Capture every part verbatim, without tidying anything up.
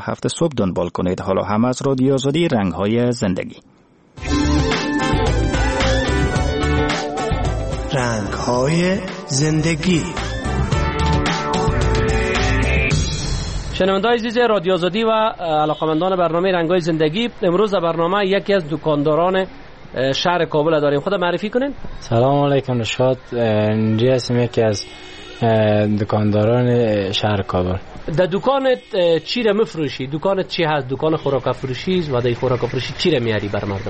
هفت صبح دنبال کنید. حالا هم از رادیو آزادی رنگ‌های زندگی. رنگ‌های زندگی. شنونده‌های عزیز رادیو آزادی و علاقه‌مندان برنامه رنگ‌های زندگی، امروز در برنامه یکی از دکانداران شهر کابل داریم. خود معرفی کنین. سلام علیکم، رشاد. اینجا هستم، یکی از دکانداران شهر کابل. در دکانت چی را میفروشی؟ دکانت چی هست؟ دکان خوراک فروشی است و در خوراک فروشی چی را میاری بر مردم؟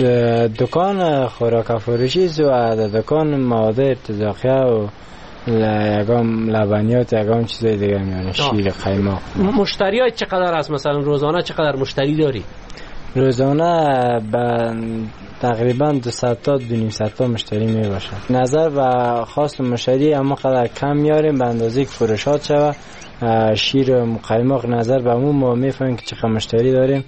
دکان خوراک فروشی است و در دکان مواد ارتزاقیه و یگام لبنیات، یگام چیزای دیگه میاره، شیر، قیماق. مشتریات چقدر است؟ مثلا روزانه چقدر مشتری داری؟ روزانه به تقریبا دویست تا دویست تا مشتری می باشه. نظر و خواست مشتری اما قدر کم میاریم به اندازه که فروشات شوه. شیر و قیماق نظر به همون ما میفهمیم که چقدر مشتری داریم،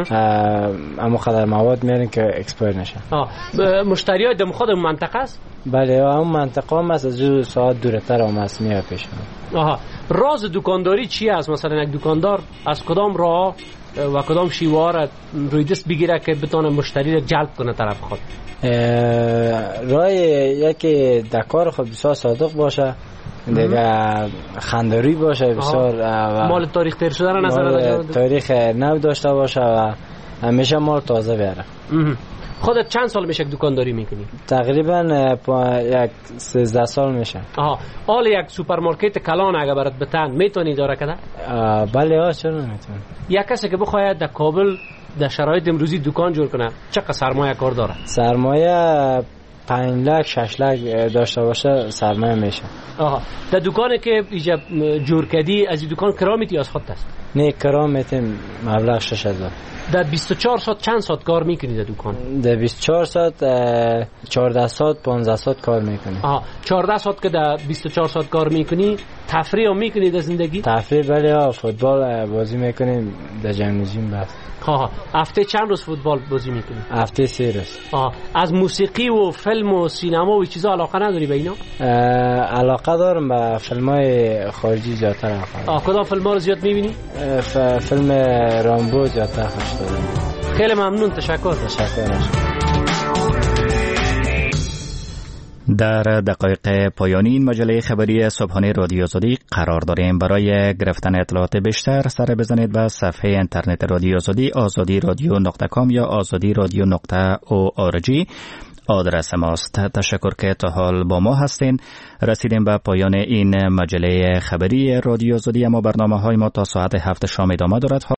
اما قدر مواد میاریم که اکسپایر نشه. مشتریات دم خود منطقه است؟ بله، همون منطقه هم است، از دو ساعت دورتر هم است میاد پیش. آها، راز دکانداری چی است؟ مثلا یک دکاندار از کدام راه و کدام شیوه را روی دست بگیره که بتونه مشتری را جلب کنه طرف خود؟ راه یکی دکار خود بسیار صادق باشه، دیگه خندروی باشه بسیار، مال تاریخ تیر شده را نظر داشته، تاریخ نو داشته باشه و همیشه مال تازه بیاره. خودت چند سال میشه دکانداری میکنی؟ تقریبا یک سیزده سال میشه. آها، حال یک سوپرمارکت کلان اگه برات بتن میتونی داره کده؟ بله ها، چرا نمیتونی؟ یک کسی که بخواید در کابل در شرایط امروزی دکان جور کنه چقدر سرمایه کار داره؟ سرمایه پنج لک شش لک داشته باشه سرمایه میشه. آها، در دکانی که ایجا جور کردی از این دکان کرا میتی از خودت است؟ نه، کرا میتیم مبلغ شش هزار. در بیست و چهار ساعت چند ساعت کار میکنی در دکان؟ در بیست و چهار ساعت چهارده ساعت پانزده ساعت کار میکنی. آها، چهارده ساعت که در بیست و چهار ساعت کار میکنی، تفریح هم میکنی در زندگی؟ تفریح بله ها، فوتبال بازی میکنیم در جمنازیوم بس. آها، هفته چند روز فوتبال بازی میکنی؟ هفته سه روز. آها، از موسیقی و فیلم و سینما و چیزا علاقه نداری به اینا؟ علاقه دارم به فیلمای خارجی زیادتر علاقه. آه، کدام فیلم‌ها رو زیاد میبینی؟ فیلم رامبو زیادتر خوش دارم. خیلی ممنون، تشکر. تشکر. در دقایق پایانی این مجله خبری صبحانه رادیو آزادی قرار داریم. برای گرفتن اطلاعات بیشتر سر بزنید به صفحه اینترنت رادیو آزادی آزادی رادیو نقطه کام یا آزادی رادیو نقطه او آر جی آدرس ماست. تشکر که تا حال با ما هستین. رسیدیم به پایان این مجله خبری رادیو آزادی، اما برنامه های ما تا ساعت هفت شام ادامه دارد.